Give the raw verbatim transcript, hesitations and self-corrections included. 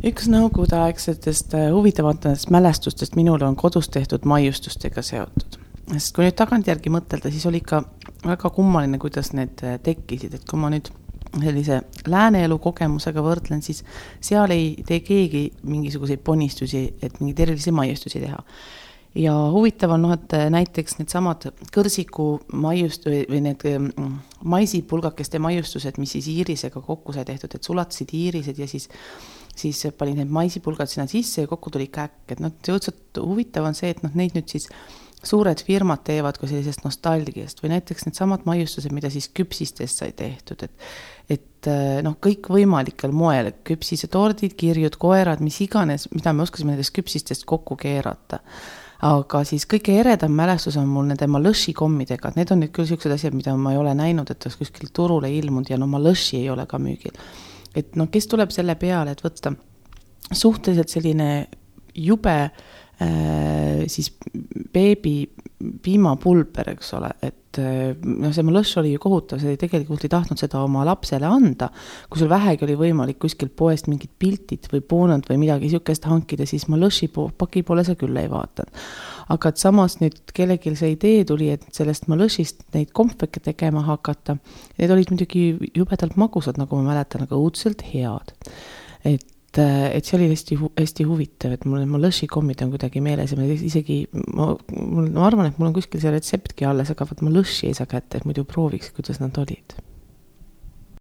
Üks nõukogudeaegsetest huvitavatest mälestustest minule on kodus tehtud maiustustega seotud. Sest kui nüüd tagantjärgi mõtelda, siis oli ikka väga kummaline, kuidas need tekkisid. Et kui ma nüüd sellise lääneelu kogemusega võrdlen, siis seal ei tee keegi mingisuguseid ponistusi, et mingi tervilisi maiustusi teha. Ja huvitav on, no, et näiteks need samad kõrsiku maiust või need maisipulgakeste maiustused, mis siis iirisega kokku sai tehtud, et sulatasid iirised ja siis siis panin need maisipulgad sinna sisse ja kokku tuli käkk. Et noh, õudselt huvitav on see, et noh, neid nüüd siis suured firmad teevad kui sellisest nostalgiast või näiteks need samad maiustused, mida siis küpsistest sai tehtud. Et, et noh, kõik võimalikel moel, küpsise tordid, kirjud, koerad, mis iganes, mida me oskasime nendest küpsistest kokku keerata. Aga siis kõige eredam mälestus on mul nende malõši kommidega. Need on nüüd küll sellised asjad, mida ma ei ole näinud, et oleks kuskil turule ilmunud ja no malõši ei ole ka müügil. Et no kes tuleb selle peale, et võtta suhteliselt selline jube äh, siis beebi piimapulber, eks ole, et no see malõš oli ju kohutav, see tegelikult ei tahtnud seda oma lapsele anda. Kui sul vähegi oli võimalik kuskil poest mingid piltid või poonad või midagi siukest hankida, siis malõši paki poole sa küll ei vaatanud. Aga et samas nüüd kellegil see idee tuli, et sellest malõšist neid kompveke tegema hakata. Need olid muidugi jubedalt magusad, nagu ma mäletan, aga õudselt head. Et et see oli hästi, hästi huvitav, et mul malõši kommid on kuidagi meeles ja ma isegi, ma, ma arvan, et mul on kuskil see retseptki alles, aga malõši ei saa kätte, et muidu prooviks, kuidas nad olid.